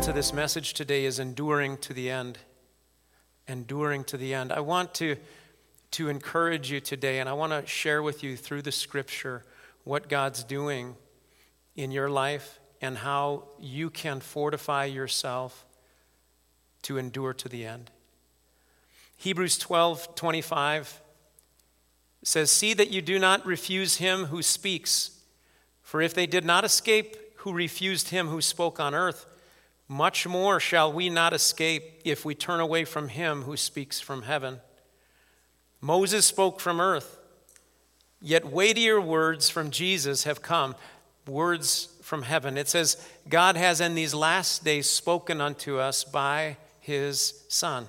to this message today is enduring to the end. Enduring to the end. I want to encourage you today, and I want to share with you through the scripture what God's doing in your life and how you can fortify yourself to endure to the end. Hebrews 12:25 says, "See that you do not refuse him who speaks. For if they did not escape who refused him who spoke on earth, much more shall we not escape if we turn away from him who speaks from heaven. Moses spoke from earth, yet weightier words from Jesus have come, words from heaven." It says, God has in these last days spoken unto us by his Son.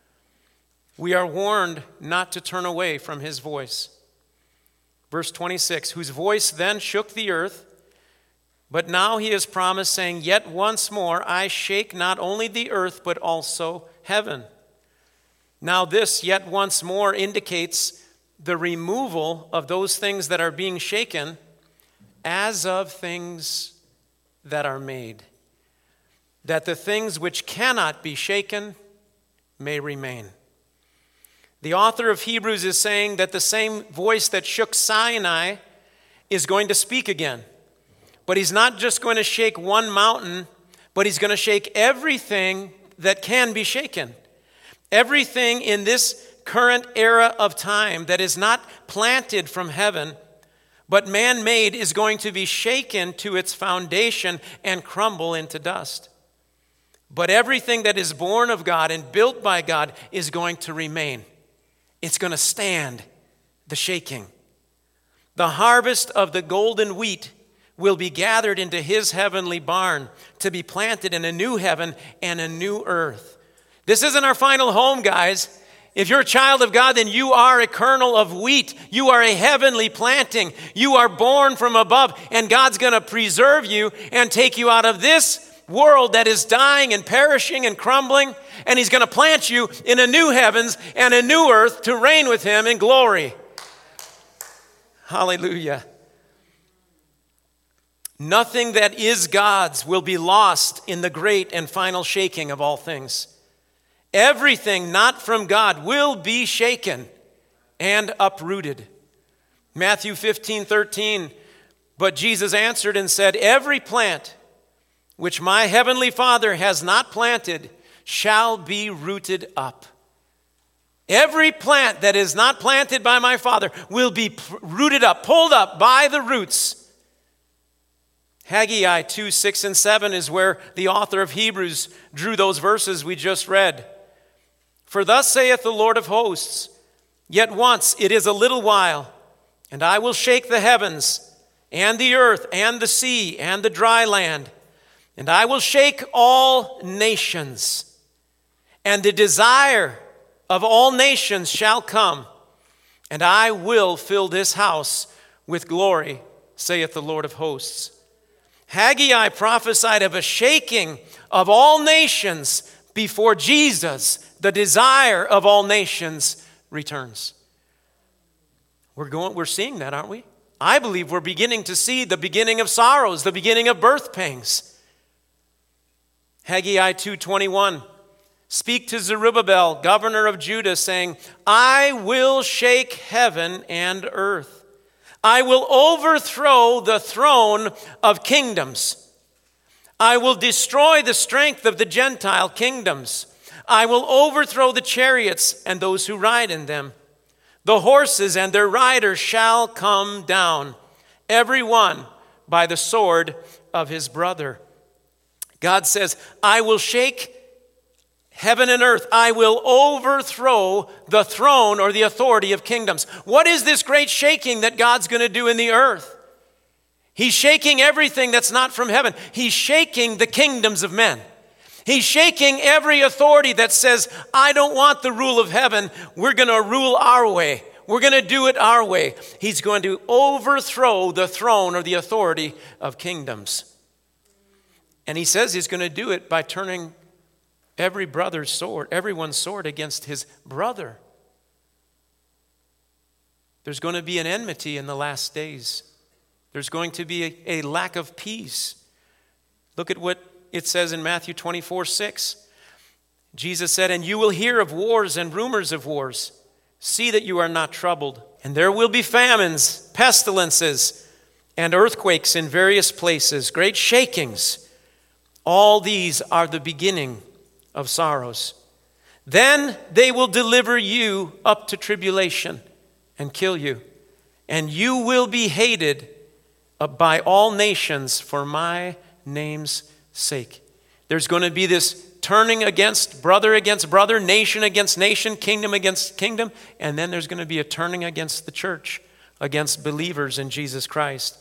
We are warned not to turn away from his voice. Verse 26, "Whose voice then shook the earth, but now he has promised, saying, Yet once more I shake not only the earth, but also heaven." Now this yet once more indicates the removal of those things that are being shaken as of things that are made, that the things which cannot be shaken may remain. The author of Hebrews is saying that the same voice that shook Sinai is going to speak again. But he's not just going to shake one mountain, but he's going to shake everything that can be shaken. Everything in this current era of time that is not planted from heaven, but man-made, is going to be shaken to its foundation and crumble into dust. But everything that is born of God and built by God is going to remain. It's going to stand the shaking. The harvest of the golden wheat will be gathered into his heavenly barn to be planted in a new heaven and a new earth. This isn't our final home, guys. If you're a child of God, then you are a kernel of wheat. You are a heavenly planting. You are born from above, and God's going to preserve you and take you out of this world that is dying and perishing and crumbling, and he's going to plant you in a new heavens and a new earth to reign with him in glory. Hallelujah. Nothing that is God's will be lost in the great and final shaking of all things. Everything not from God will be shaken and uprooted. Matthew 15:13, "But Jesus answered and said, Every plant which my heavenly Father has not planted shall be rooted up." Every plant that is not planted by my Father will be rooted up, pulled up by the roots. Haggai 2:6 and 7 is where the author of Hebrews drew those verses we just read. "For thus saith the Lord of hosts, Yet once it is a little while, and I will shake the heavens, and the earth, and the sea, and the dry land, and I will shake all nations, and the desire of all nations shall come, and I will fill this house with glory, saith the Lord of hosts." Haggai prophesied of a shaking of all nations before Jesus, the desire of all nations, returns. We're seeing that, aren't we? I believe we're beginning to see the beginning of sorrows, the beginning of birth pangs. Haggai 2:21, "Speak to Zerubbabel, governor of Judah, saying, I will shake heaven and earth. I will overthrow the throne of kingdoms. I will destroy the strength of the Gentile kingdoms. I will overthrow the chariots and those who ride in them. The horses and their riders shall come down, every one by the sword of his brother." God says, I will shake heaven and earth. I will overthrow the throne or the authority of kingdoms. What is this great shaking that God's going to do in the earth? He's shaking everything that's not from heaven. He's shaking the kingdoms of men. He's shaking every authority that says, I don't want the rule of heaven. We're going to rule our way. We're going to do it our way. He's going to overthrow the throne or the authority of kingdoms. And he says he's going to do it by turning everyone's sword against his brother. There's going to be an enmity in the last days. There's going to be a lack of peace. Look at what it says in Matthew 24:6. Jesus said, "And you will hear of wars and rumors of wars. See that you are not troubled. And there will be famines, pestilences, and earthquakes in various places, great shakings. All these are the beginning of sorrows. Then they will deliver you up to tribulation and kill you. And you will be hated by all nations for my name's sake." There's going to be this turning against brother, nation against nation, kingdom against kingdom. And then there's going to be a turning against the church, against believers in Jesus Christ.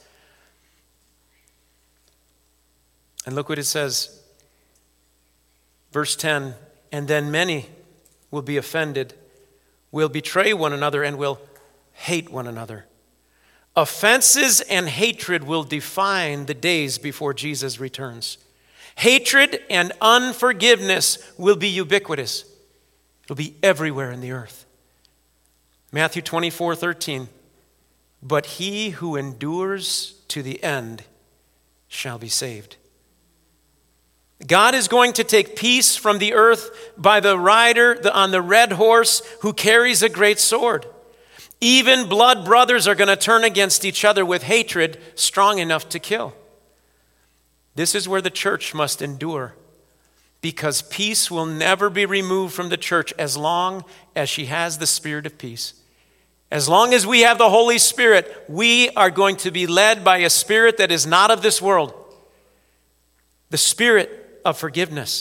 And look what it says. Verse 10, "And then many will be offended, will betray one another, and will hate one another. Offenses and hatred will define the days before Jesus returns. Hatred and unforgiveness will be ubiquitous. It'll be everywhere in the earth." Matthew 24:13, "But he who endures to the end shall be saved." God is going to take peace from the earth by the rider on the red horse who carries a great sword. Even blood brothers are going to turn against each other with hatred strong enough to kill. This is where the church must endure, because peace will never be removed from the church as long as she has the spirit of peace. As long as we have the Holy Spirit, we are going to be led by a spirit that is not of this world. The spirit of forgiveness.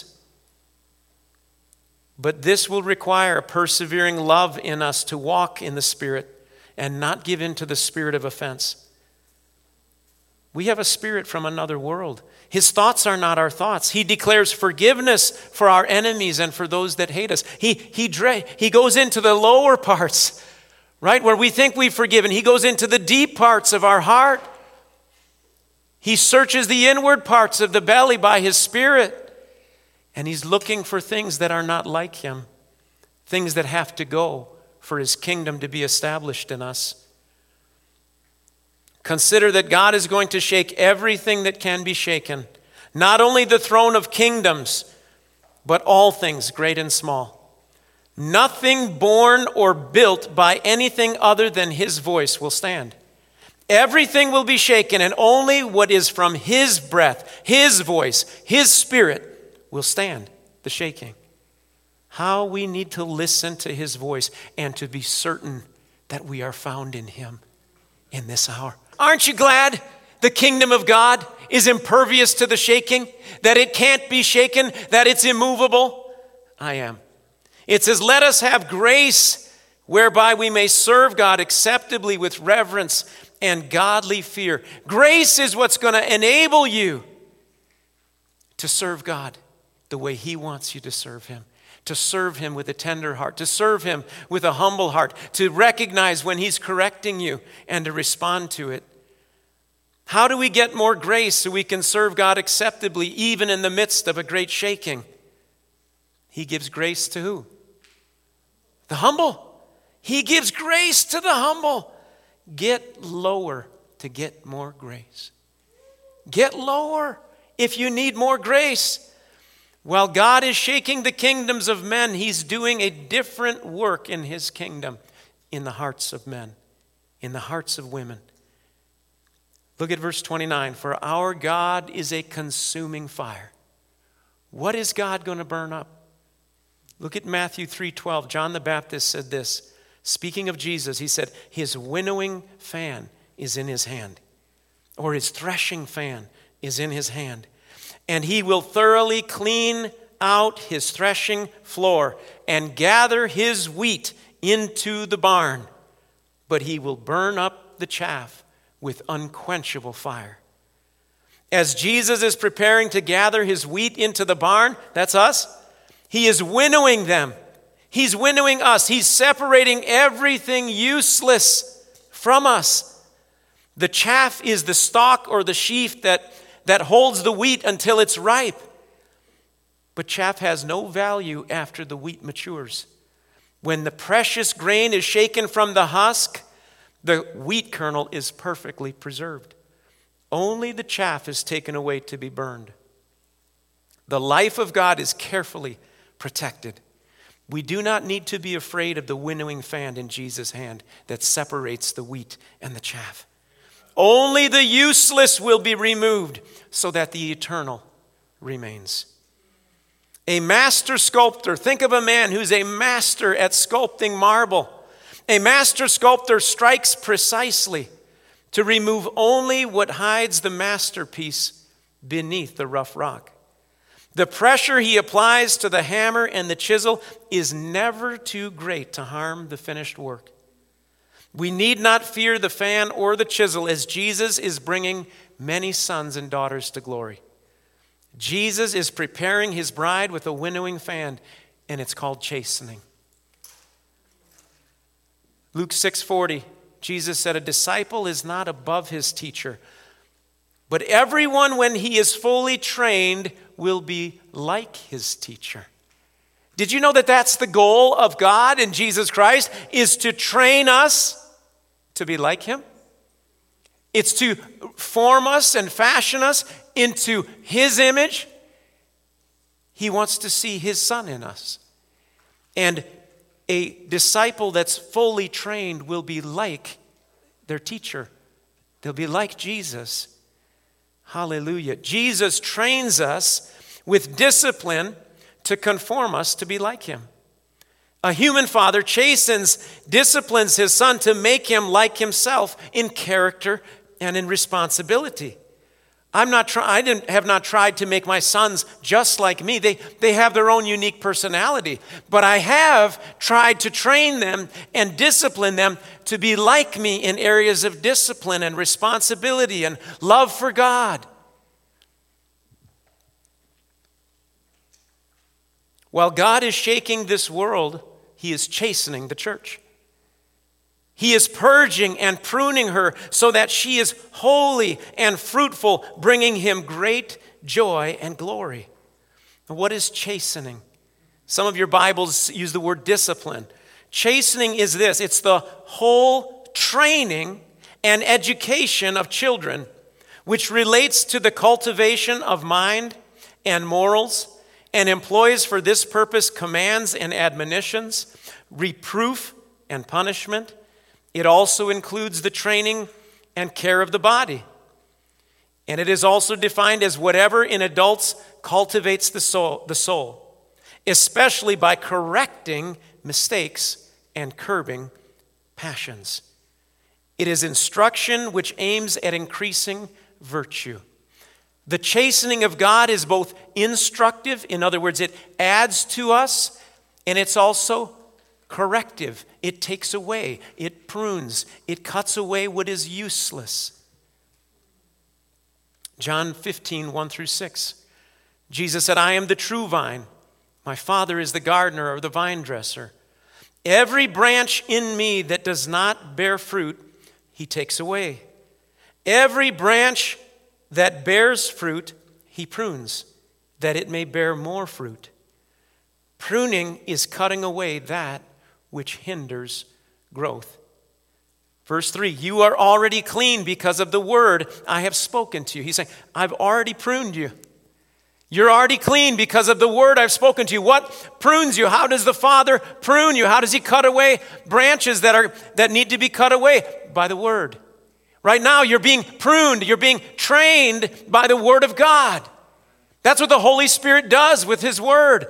But this will require a persevering love in us to walk in the Spirit and not give in to the spirit of offense. We have a spirit from another world. His thoughts are not our thoughts. He declares forgiveness for our enemies and for those that hate us. He goes into the lower parts, right, where we think we've forgiven. He goes into the deep parts of our heart. He searches the inward parts of the belly by his Spirit. And he's looking for things that are not like him, things that have to go for his kingdom to be established in us. Consider that God is going to shake everything that can be shaken, not only the throne of kingdoms, but all things, great and small. Nothing born or built by anything other than his voice will stand. Everything will be shaken, and only what is from his breath, his voice, his Spirit will stand the shaking. How we need to listen to his voice and to be certain that we are found in him in this hour. Aren't you glad the kingdom of God is impervious to the shaking, that it can't be shaken, that it's immovable? I am. It says, "Let us have grace whereby we may serve God acceptably with reverence and godly fear." Grace is what's going to enable you to serve God the way he wants you to serve him with a tender heart, to serve him with a humble heart, to recognize when he's correcting you and to respond to it. How do we get more grace so we can serve God acceptably even in the midst of a great shaking? He gives grace to who? The humble. He gives grace to the humble. Get lower to get more grace. Get lower if you need more grace. While God is shaking the kingdoms of men, he's doing a different work in his kingdom in the hearts of men, in the hearts of women. Look at verse 29. "For our God is a consuming fire." What is God going to burn up? Look at Matthew 3:12. John the Baptist said this. Speaking of Jesus, he said, his winnowing fan is in his hand, or his threshing fan is in his hand. "And he will thoroughly clean out his threshing floor and gather his wheat into the barn, but he will burn up the chaff with unquenchable fire." As Jesus is preparing to gather his wheat into the barn, that's us, he is winnowing them. He's winnowing us. He's separating everything useless from us. The chaff is the stalk or the sheaf that holds the wheat until it's ripe. But chaff has no value after the wheat matures. When the precious grain is shaken from the husk, the wheat kernel is perfectly preserved. Only the chaff is taken away to be burned. The life of God is carefully protected. We do not need to be afraid of the winnowing fan in Jesus' hand that separates the wheat and the chaff. Only the useless will be removed so that the eternal remains. A master sculptor, think of a man who's a master at sculpting marble. A master sculptor strikes precisely to remove only what hides the masterpiece beneath the rough rock. The pressure he applies to the hammer and the chisel is never too great to harm the finished work. We need not fear the fan or the chisel, as Jesus is bringing many sons and daughters to glory. Jesus is preparing his bride with a winnowing fan, and it's called chastening. Luke 6:40, Jesus said, "A disciple is not above his teacher, but everyone, when he is fully trained, will be like his teacher." Did you know that that's the goal of God in Jesus Christ, is to train us to be like him? It's to form us and fashion us into his image. He wants to see his son in us. And a disciple that's fully trained will be like their teacher. They'll be like Jesus. Hallelujah. Jesus trains us with discipline to conform us to be like him. A human father disciplines his son to make him like himself in character and in responsibility. I have not tried to make my sons just like me. They have their own unique personality. But I have tried to train them and discipline them to be like me in areas of discipline and responsibility and love for God. While God is shaking this world, he is chastening the church. He is purging and pruning her so that she is holy and fruitful, bringing him great joy and glory. And what is chastening? Some of your Bibles use the word discipline. Chastening is this: it's the whole training and education of children, which relates to the cultivation of mind and morals, and employs for this purpose commands and admonitions, reproof and punishment. It also includes the training and care of the body. And it is also defined as whatever in adults cultivates the soul, especially by correcting mistakes and curbing passions. It is instruction which aims at increasing virtue. The chastening of God is both instructive, in other words, it adds to us, and it's also corrective. It takes away, it prunes, it cuts away what is useless. John 15, 1-6. Jesus said, "I am the true vine. My Father is the gardener or the vine dresser. Every branch in me that does not bear fruit, he takes away. Every branch that bears fruit, he prunes, that it may bear more fruit." Pruning is cutting away that which hinders growth. Verse 3, "You are already clean because of the word I have spoken to you." He's saying, I've already pruned you. You're already clean because of the word I've spoken to you. What prunes you? How does the Father prune you? How does he cut away branches that need to be cut away? By the word. Right now, you're being pruned. You're being trained by the word of God. That's what the Holy Spirit does with his word.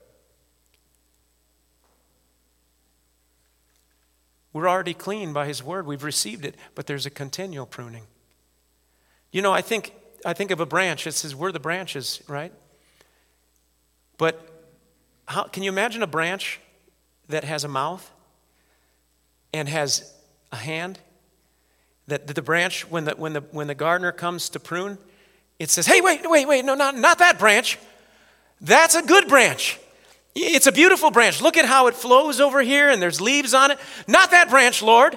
We're already clean by his word. We've received it, but there's a continual pruning. You know, I think of a branch. It says we're the branches, right? But can you imagine a branch that has a mouth and has a hand? That the branch, when the gardener comes to prune, it says, "Hey, wait, no, not that branch. That's a good branch. It's a beautiful branch. Look at how it flows over here and there's leaves on it. Not that branch, Lord."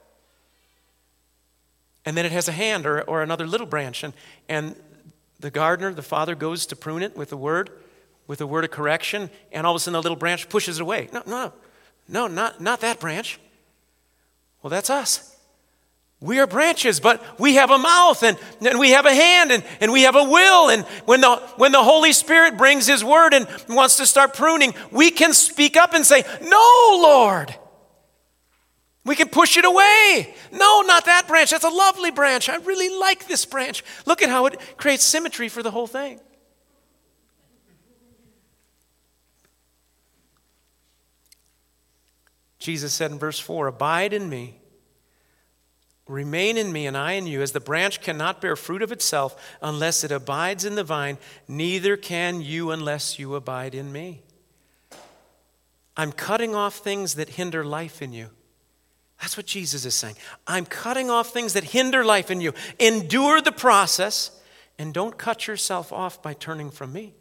And then it has a hand or another little branch. And the gardener, the Father, goes to prune it with a word of correction. And all of a sudden the little branch pushes it away. No, not that branch. Well, that's us. We are branches, but we have a mouth and we have a hand and we have a will. And when the Holy Spirit brings his word and wants to start pruning, we can speak up and say, no, Lord. We can push it away. No, not that branch. That's a lovely branch. I really like this branch. Look at how it creates symmetry for the whole thing. Jesus said in verse 4, abide in me, remain in me, and I in you. As the branch cannot bear fruit of itself unless it abides in the vine, neither can you unless you abide in me. I'm cutting off things that hinder life in you. That's what Jesus is saying. I'm cutting off things that hinder life in you. Endure the process and don't cut yourself off by turning from me.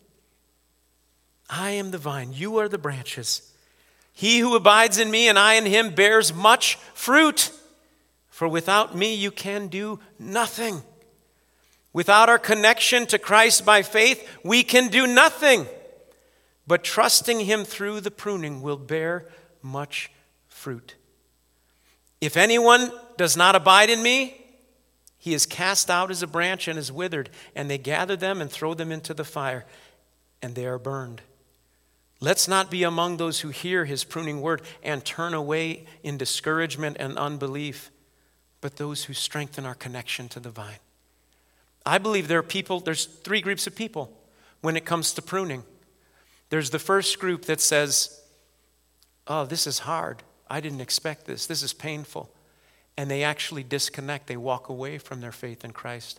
I am the vine. You are the branches. He who abides in me and I in him bears much fruit. For without me you can do nothing. Without our connection to Christ by faith, we can do nothing. But trusting him through the pruning will bear much fruit. If anyone does not abide in me, he is cast out as a branch and is withered, and they gather them and throw them into the fire, and they are burned. Let's not be among those who hear his pruning word and turn away in discouragement and unbelief, but those who strengthen our connection to the vine. I believe there's three groups of people when it comes to pruning. There's the first group that says, oh, this is hard. I didn't expect this. This is painful. And they actually disconnect. They walk away from their faith in Christ.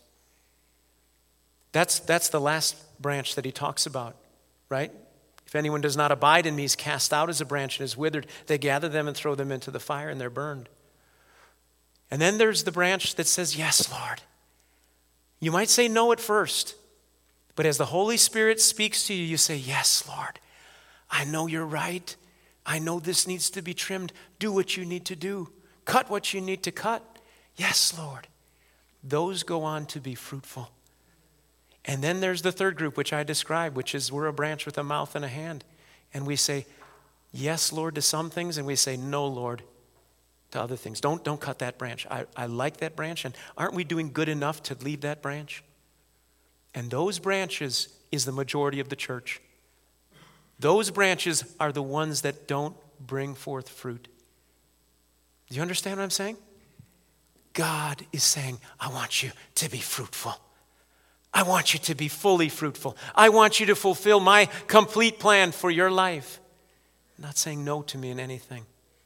That's the last branch that he talks about, right? If anyone does not abide in me, he's cast out as a branch and is withered. They gather them and throw them into the fire, and they're burned. And then there's the branch that says, yes, Lord. You might say no at first, but as the Holy Spirit speaks to you, you say, yes, Lord. I know you're right. I know this needs to be trimmed. Do what you need to do. Cut what you need to cut. Yes, Lord. Those go on to be fruitful. And then there's the third group, which I described, which is we're a branch with a mouth and a hand. And we say, yes, Lord, to some things, and we say, no, Lord, to other things. Don't cut that branch. I like that branch, and aren't we doing good enough to leave that branch? And those branches is the majority of the church. Those branches are the ones that don't bring forth fruit. Do you understand what I'm saying? God is saying, I want you to be fruitful. I want you to be fully fruitful. I want you to fulfill my complete plan for your life. I'm not saying no to me in anything.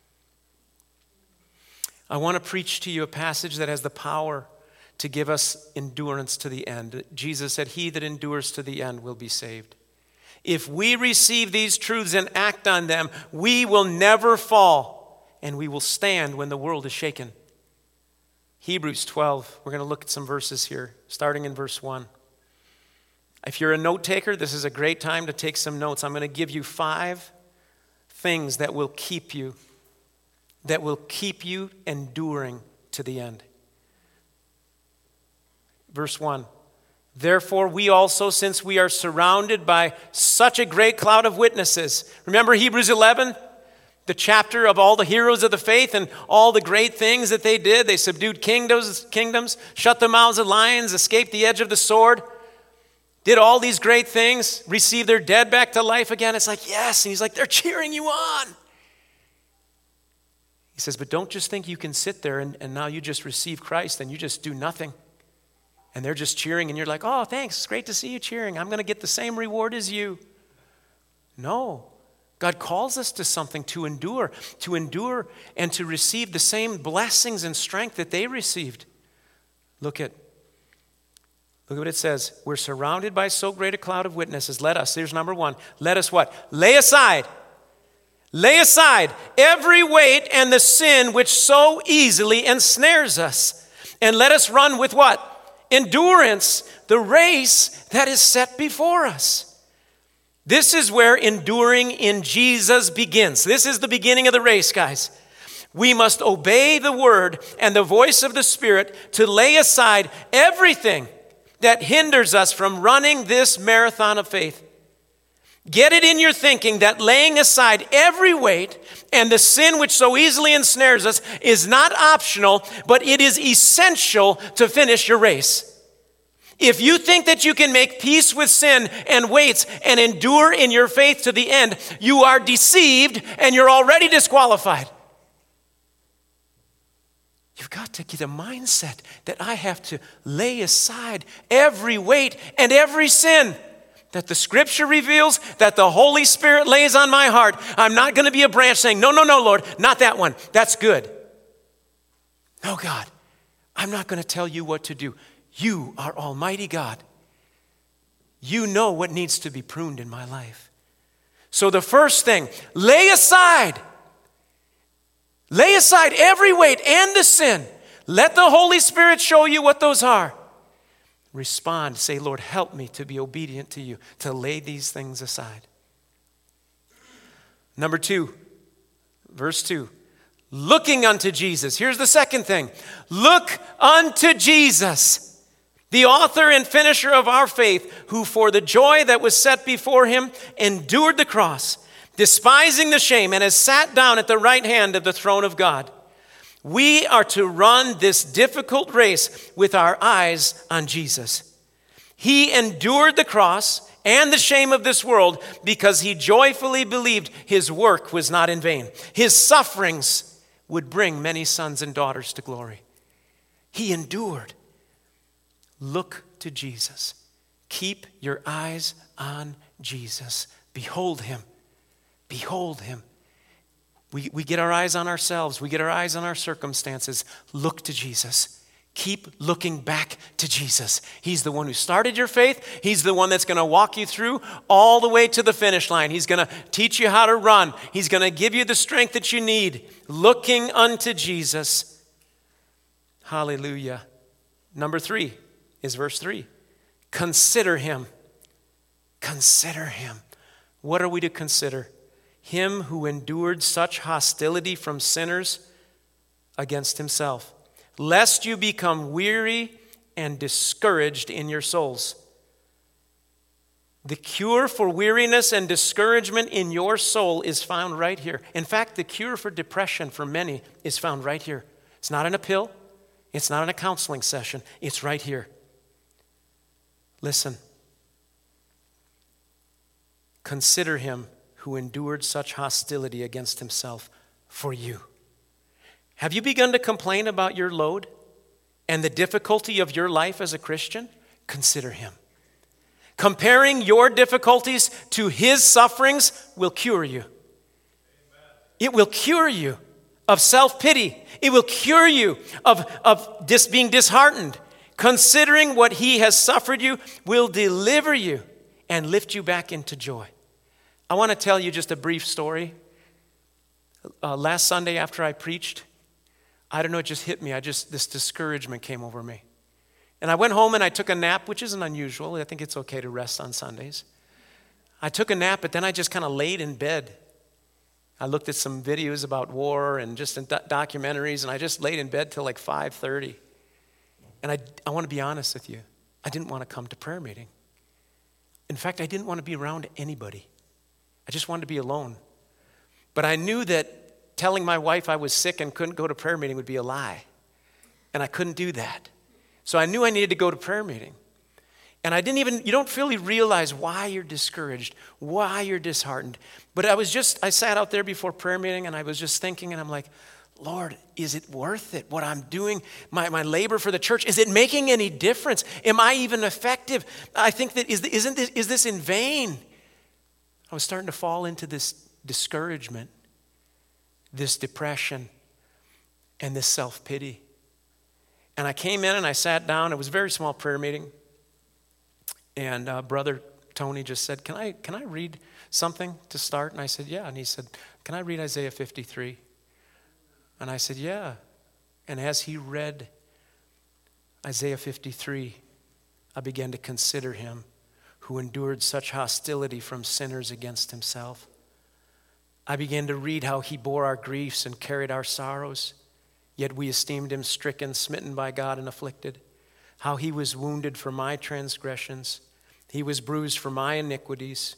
I want to preach to you a passage that has the power to give us endurance to the end. Jesus said, he that endures to the end will be saved. If we receive these truths and act on them, we will never fall, and we will stand when the world is shaken. Hebrews 12, we're going to look at some verses here, starting in verse 1. If you're a note taker, this is a great time to take some notes. I'm going to give you 5 things that will keep you enduring to the end. Verse 1. Therefore, we also, since we are surrounded by such a great cloud of witnesses. Remember Hebrews 11? The chapter of all the heroes of the faith and all the great things that they did. They subdued kingdoms, shut the mouths of lions, escaped the edge of the sword, did all these great things, received their dead back to life again. It's like, yes. And he's like, they're cheering you on. He says, but don't just think you can sit there and now you just receive Christ and you just do nothing. And they're just cheering and you're like, oh, thanks. It's great to see you cheering. I'm going to get the same reward as you. No. God calls us to something, to endure and to receive the same blessings and strength that they received. Look at what it says. We're surrounded by so great a cloud of witnesses. Let us, here's number 1. Let us what? Lay aside every weight and the sin which so easily ensnares us. And let us run with what? Endurance, the race that is set before us. This is where enduring in Jesus begins. This is the beginning of the race, guys. We must obey the word and the voice of the Spirit to lay aside everything that hinders us from running this marathon of faith. Get it in your thinking that laying aside every weight and the sin which so easily ensnares us is not optional, but it is essential to finish your race. If you think that you can make peace with sin and weights and endure in your faith to the end, you are deceived and you're already disqualified. You've got to get a mindset that I have to lay aside every weight and every sin that the Scripture reveals, that the Holy Spirit lays on my heart. I'm not going to be a branch saying, no, Lord, not that one. That's good. No, God, I'm not going to tell you what to do. You are Almighty God. You know what needs to be pruned in my life. So the first thing, lay aside every weight and the sin. Let the Holy Spirit show you what those are. Respond. Say, Lord, help me to be obedient to you, to lay these things aside. Number 2, verse 2. Looking unto Jesus. Here's the second thing. Look unto Jesus, the author and finisher of our faith, who for the joy that was set before him endured the cross, despising the shame, and has sat down at the right hand of the throne of God. We are to run this difficult race with our eyes on Jesus. He endured the cross and the shame of this world because he joyfully believed his work was not in vain. His sufferings would bring many sons and daughters to glory. He endured. Look to Jesus. Keep your eyes on Jesus. Behold him. Behold him. We get our eyes on ourselves. We get our eyes on our circumstances. Look to Jesus. Keep looking back to Jesus. He's the one who started your faith. He's the one that's going to walk you through all the way to the finish line. He's going to teach you how to run. He's going to give you the strength that you need. Looking unto Jesus. Hallelujah. Number 3 is verse 3. Consider him. Consider him. What are we to consider? Him who endured such hostility from sinners against himself, lest you become weary and discouraged in your souls. The cure for weariness and discouragement in your soul is found right here. In fact, the cure for depression for many is found right here. It's not in a pill. It's not in a counseling session. It's right here. Listen. Consider him who endured such hostility against himself for you. Have you begun to complain about your load and the difficulty of your life as a Christian? Consider him. Comparing your difficulties to his sufferings will cure you. It will cure you of self-pity. It will cure you of being disheartened. Considering what he has suffered you will deliver you and lift you back into joy. I want to tell you just a brief story. Last Sunday after I preached, I don't know, it just hit me. This discouragement came over me. And I went home and I took a nap, which isn't unusual. I think it's okay to rest on Sundays. I took a nap, but then I just kind of laid in bed. I looked at some videos about war and just documentaries, and I just laid in bed till like 5:30. And I want to be honest with you. I didn't want to come to prayer meeting. In fact, I didn't want to be around anybody. I just wanted to be alone. But I knew that telling my wife I was sick and couldn't go to prayer meeting would be a lie. And I couldn't do that. So I knew I needed to go to prayer meeting. And you don't really realize why you're discouraged, why you're disheartened. But I sat out there before prayer meeting and I was just thinking, and I'm like, Lord, is it worth it? What I'm doing, my labor for the church, is it making any difference? Am I even effective? I think that is this in vain? I was starting to fall into this discouragement, this depression, and this self-pity. And I came in and I sat down. It was a very small prayer meeting. And Brother Tony just said, can I read something to start? And I said, yeah. And he said, can I read Isaiah 53? And I said, yeah. And as he read Isaiah 53, I began to consider him who endured such hostility from sinners against himself. I began to read how he bore our griefs and carried our sorrows, yet we esteemed him stricken, smitten by God, and afflicted. How he was wounded for my transgressions, he was bruised for my iniquities. The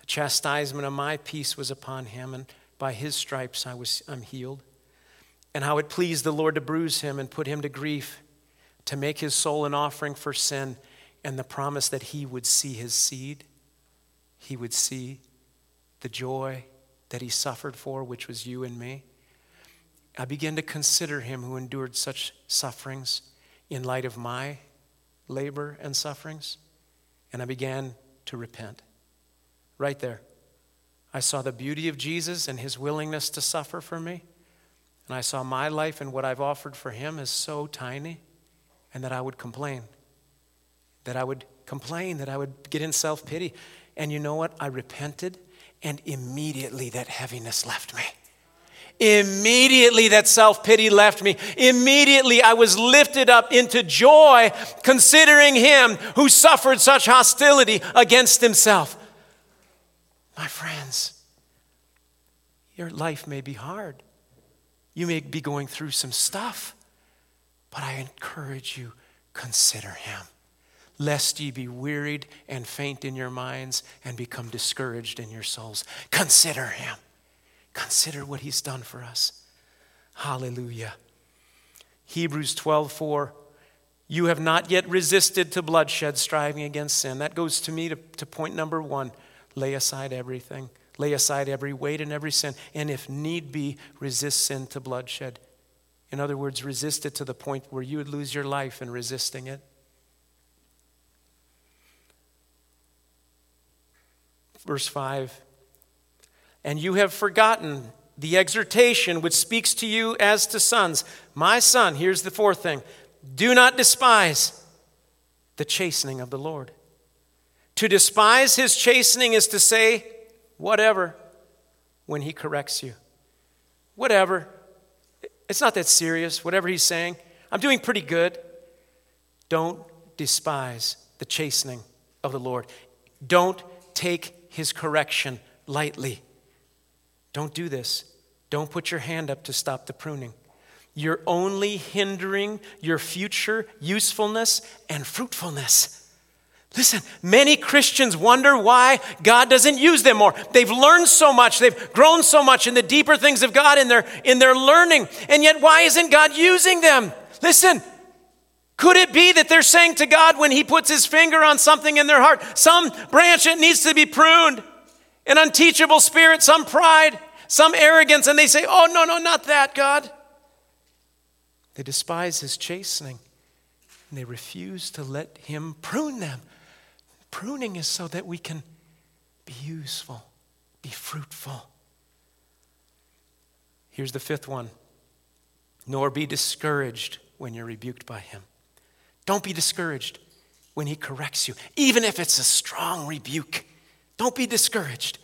chastisement of my peace was upon him, and by his stripes I'm healed. And how it pleased the Lord to bruise him and put him to grief, to make his soul an offering for sin, and the promise that he would see his seed. He would see the joy that he suffered for, which was you and me. I began to consider him who endured such sufferings in light of my labor and sufferings, and I began to repent. Right there. I saw the beauty of Jesus and his willingness to suffer for me. And I saw my life and what I've offered for him is so tiny, and that I would complain. That I would get in self-pity. And you know what? I repented, and immediately that heaviness left me. Immediately that self-pity left me. Immediately I was lifted up into joy, considering him who suffered such hostility against himself. My friends, your life may be hard. You may be going through some stuff, but I encourage you, consider him, lest ye be wearied and faint in your minds and become discouraged in your souls. Consider him. Consider what he's done for us. Hallelujah. Hebrews 12:4. You have not yet resisted to bloodshed, striving against sin. That goes to me to point number 1. Lay aside everything. Lay aside every weight and every sin. And if need be, resist sin to bloodshed. In other words, resist it to the point where you would lose your life in resisting it. Verse 5. And you have forgotten the exhortation which speaks to you as to sons. My son, here's the 4th thing. Do not despise the chastening of the Lord. To despise his chastening is to say, whatever, when he corrects you. Whatever. It's not that serious, whatever he's saying. I'm doing pretty good. Don't despise the chastening of the Lord. Don't take his correction lightly. Don't do this. Don't put your hand up to stop the pruning. You're only hindering your future usefulness and fruitfulness. Listen, many Christians wonder why God doesn't use them more. They've learned so much. They've grown so much in the deeper things of God in their learning. And yet, why isn't God using them? Listen, could it be that they're saying to God when he puts his finger on something in their heart, some branch that needs to be pruned, an unteachable spirit, some pride, some arrogance, and they say, oh, no, not that, God. They despise his chastening, and they refuse to let him prune them. Pruning is so that we can be useful, be fruitful. Here's the 5th one. Nor be discouraged when you're rebuked by him. Don't be discouraged when he corrects you, even if it's a strong rebuke. Don't be discouraged.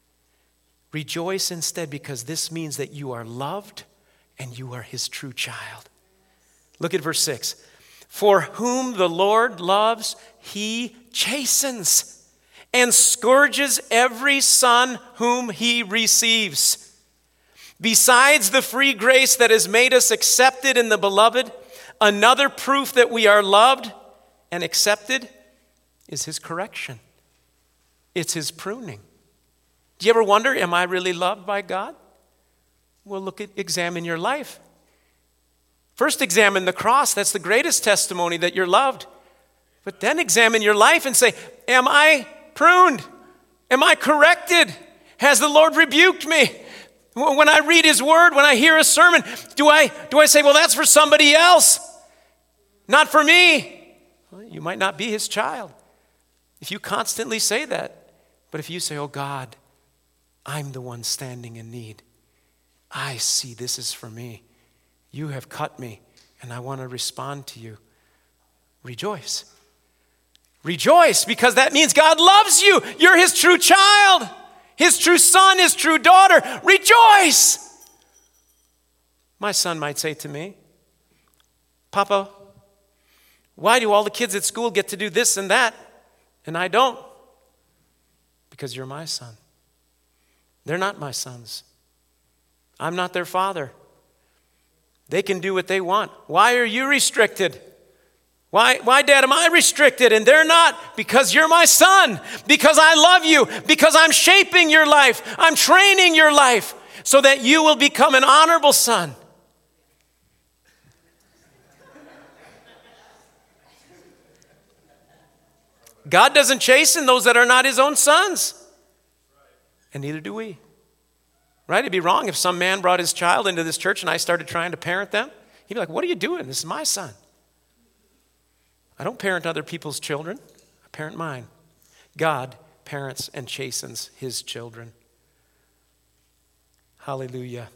Rejoice instead, because this means that you are loved and you are his true child. Look at verse 6. For whom the Lord loves, he chastens and scourges every son whom he receives. Besides the free grace that has made us accepted in the beloved, another proof that we are loved and accepted is his correction. It's his pruning. Do you ever wonder, am I really loved by God? Well, examine your life. First, examine the cross. That's the greatest testimony that you're loved. But then examine your life and say, am I pruned? Am I corrected? Has the Lord rebuked me? When I read his word, when I hear a sermon, do I say, well, that's for somebody else, not for me? Well, you might not be his child if you constantly say that. But if you say, oh God, I'm the one standing in need. I see this is for me. You have cut me, and I want to respond to you. Rejoice. Rejoice, because that means God loves you. You're his true child, his true son, his true daughter. Rejoice. My son might say to me, Papa, why do all the kids at school get to do this and that, and I don't? Because you're my son. They're not my sons. I'm not their father. They can do what they want. Why are you restricted? Why, Dad, am I restricted and they're not? Because you're my son, because I love you, because I'm shaping your life, I'm training your life so that you will become an honorable son. God doesn't chasten those that are not his own sons. And neither do we. Right? It'd be wrong if some man brought his child into this church and I started trying to parent them. He'd be like, what are you doing? This is my son. I don't parent other people's children. I parent mine. God parents and chastens his children. Hallelujah.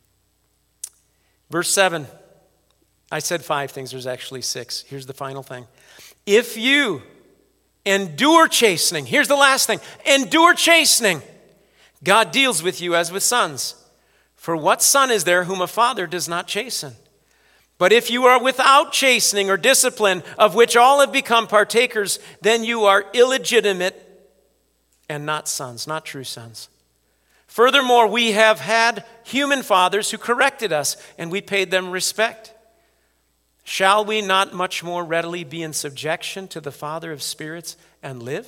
Verse 7. I said 5 things. There's actually 6. Here's the final thing. If you endure chastening. Here's the last thing. Endure chastening. God deals with you as with sons. For what son is there whom a father does not chasten? But if you are without chastening or discipline, of which all have become partakers, then you are illegitimate and not sons, not true sons. Furthermore, we have had human fathers who corrected us, and we paid them respect. Shall we not much more readily be in subjection to the Father of spirits and live?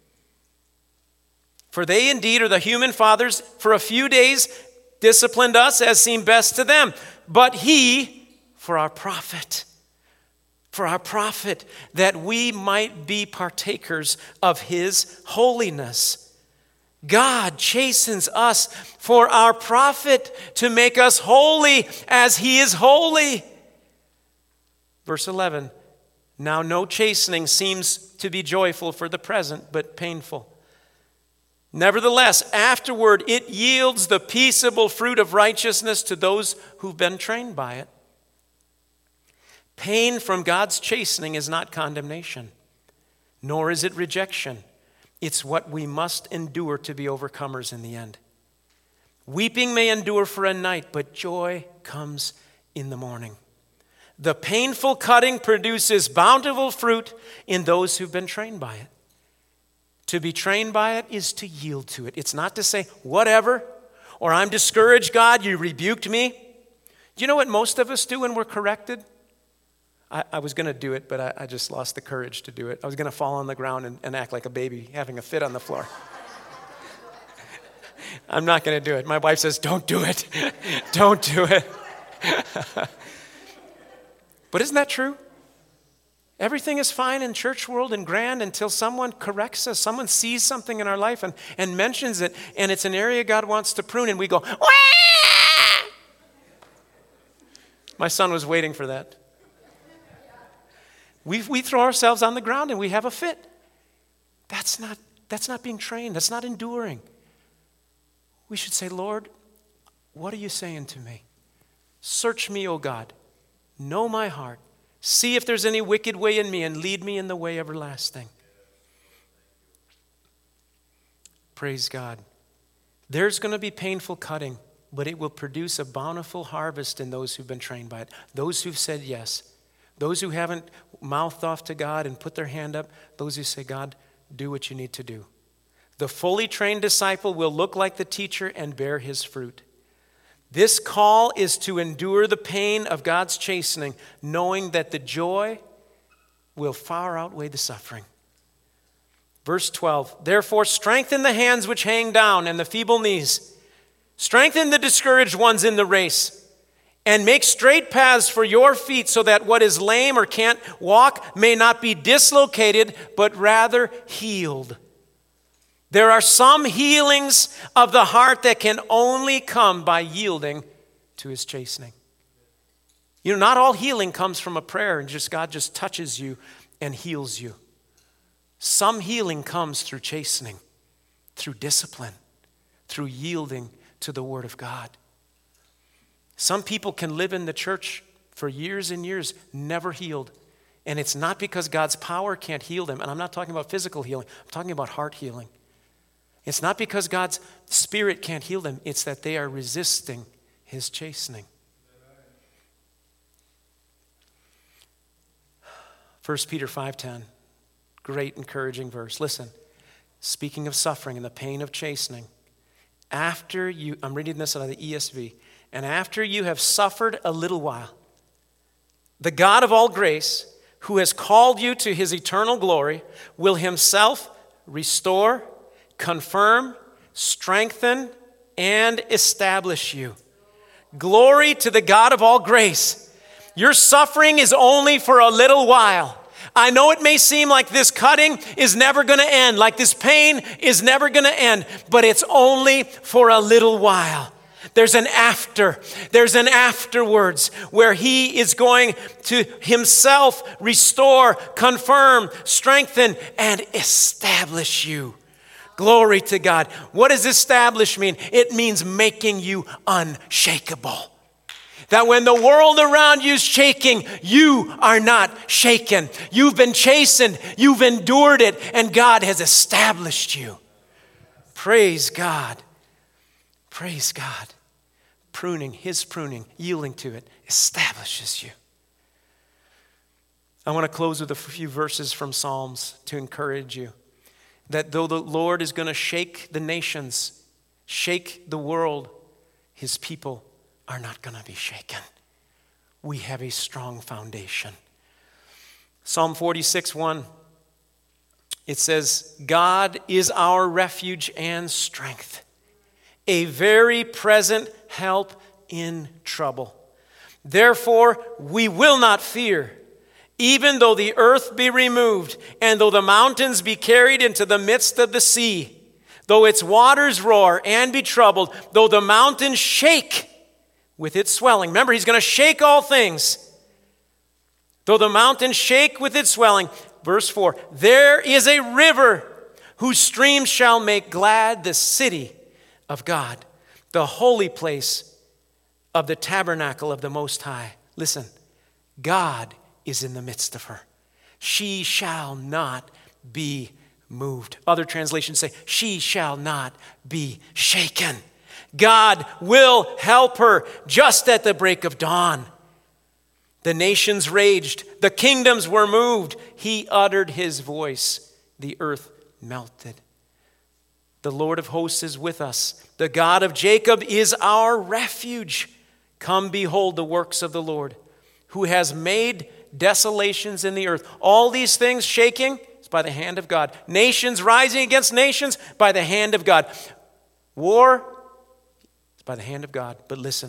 For they indeed are the human fathers, for a few days disciplined us as seemed best to them. But he, for our profit, that we might be partakers of his holiness. God chastens us for our profit, to make us holy as he is holy. Verse 11, now no chastening seems to be joyful for the present, but painful. Nevertheless, afterward it yields the peaceable fruit of righteousness to those who've been trained by it. Pain from God's chastening is not condemnation, nor is it rejection. It's what we must endure to be overcomers in the end. Weeping may endure for a night, but joy comes in the morning. The painful cutting produces bountiful fruit in those who've been trained by it. To be trained by it is to yield to it. It's not to say, whatever, or I'm discouraged, God, you rebuked me. Do you know what most of us do when we're corrected? I was going to do it, but I just lost the courage to do it. I was going to fall on the ground and act like a baby having a fit on the floor. I'm not going to do it. My wife says, don't do it. Don't do it. But isn't that true? Everything is fine in church world and grand until someone corrects us. Someone sees something in our life and mentions it, and it's an area God wants to prune, and we go, wah! My son was waiting for that. We throw ourselves on the ground and we have a fit. That's not being trained. That's not enduring. We should say, Lord, what are you saying to me? Search me, O God. Know my heart. See if there's any wicked way in me and lead me in the way everlasting. Praise God. There's going to be painful cutting, but it will produce a bountiful harvest in those who've been trained by it. Those who've said yes. Those who haven't mouthed off to God and put their hand up. Those who say, God, do what you need to do. The fully trained disciple will look like the teacher and bear his fruit. This call is to endure the pain of God's chastening, knowing that the joy will far outweigh the suffering. Verse 12, therefore strengthen the hands which hang down and the feeble knees. Strengthen the discouraged ones in the race, and make straight paths for your feet, so that what is lame or can't walk may not be dislocated, but rather healed. There are some healings of the heart that can only come by yielding to his chastening. You know, not all healing comes from a prayer and God just touches you and heals you. Some healing comes through chastening, through discipline, through yielding to the Word of God. Some people can live in the church for years and years, never healed. And it's not because God's power can't heal them. And I'm not talking about physical healing. I'm talking about heart healing. It's not because God's Spirit can't heal them. It's that they are resisting his chastening. 1 Peter 5:10, great encouraging verse. Listen, speaking of suffering and the pain of chastening, I'm reading this out of the ESV, and after you have suffered a little while, the God of all grace, who has called you to his eternal glory, will himself restore, confirm, strengthen, and establish you. Glory to the God of all grace. Your suffering is only for a little while. I know it may seem like this cutting is never going to end, like this pain is never going to end, but it's only for a little while. There's an afterwards where he is going to himself restore, confirm, strengthen, and establish you. Glory to God. What does establish mean? It means making you unshakable. That when the world around you is shaking, you are not shaken. You've been chastened, you've endured it, and God has established you. Praise God. Praise God. Pruning, his pruning, yielding to it, establishes you. I want to close with a few verses from Psalms to encourage you. That though the Lord is going to shake the nations, shake the world, his people are not going to be shaken. We have a strong foundation. Psalm 46:1, it says, God is our refuge and strength, a very present help in trouble. Therefore, we will not fear, even though the earth be removed, and though the mountains be carried into the midst of the sea, though its waters roar and be troubled, though the mountains shake with its swelling. Remember, he's going to shake all things. Though the mountains shake with its swelling. Verse 4, there is a river whose streams shall make glad the city of God, the holy place of the tabernacle of the Most High. Listen, God is in the midst of her. She shall not be moved. Other translations say, she shall not be shaken. God will help her just at the break of dawn. The nations raged, the kingdoms were moved. He uttered his voice, the earth melted. The Lord of hosts is with us. The God of Jacob is our refuge. Come behold the works of the Lord, who has made desolations in the earth. All these things shaking is by the hand of God. Nations rising against nations by the hand of God. War is by the hand of God. But listen,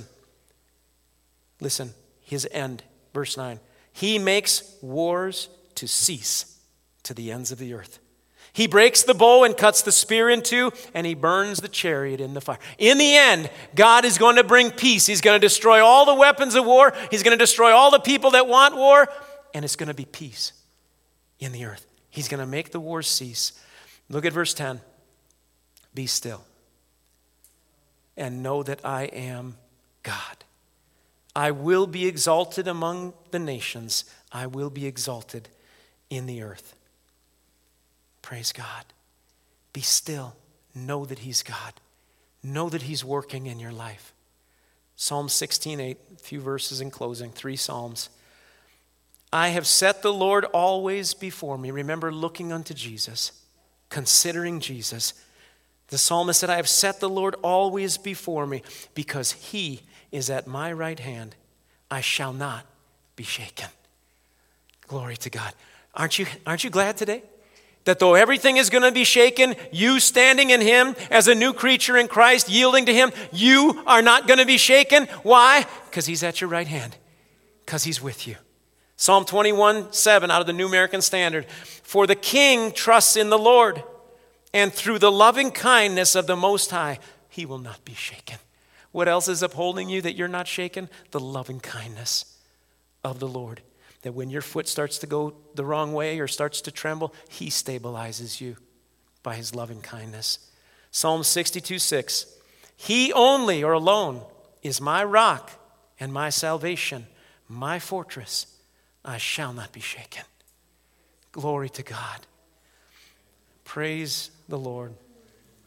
his end, verse 9. He makes wars to cease to the ends of the earth. He breaks the bow and cuts the spear in two, and he burns the chariot in the fire. In the end, God is going to bring peace. He's going to destroy all the weapons of war. He's going to destroy all the people that want war, and it's going to be peace in the earth. He's going to make the wars cease. Look at verse 10. Be still and know that I am God. I will be exalted among the nations. I will be exalted in the earth. Praise God. Be still. Know that he's God. Know that he's working in your life. Psalm 16:8, a few verses in closing, 3 Psalms. I have set the Lord always before me. Remember, looking unto Jesus, considering Jesus. The psalmist said, I have set the Lord always before me, because he is at my right hand. I shall not be shaken. Glory to God. Aren't you glad today? That though everything is going to be shaken, you standing in him as a new creature in Christ, yielding to him, you are not going to be shaken. Why? Because he's at your right hand. Because he's with you. Psalm 21:7 out of the New American Standard. For the king trusts in the Lord, and through the loving kindness of the Most High, he will not be shaken. What else is upholding you that you're not shaken? The loving kindness of the Lord. That when your foot starts to go the wrong way or starts to tremble, he stabilizes you by his loving kindness. Psalm 62:6. He only or alone is my rock and my salvation, my fortress. I shall not be shaken. Glory to God. Praise the Lord.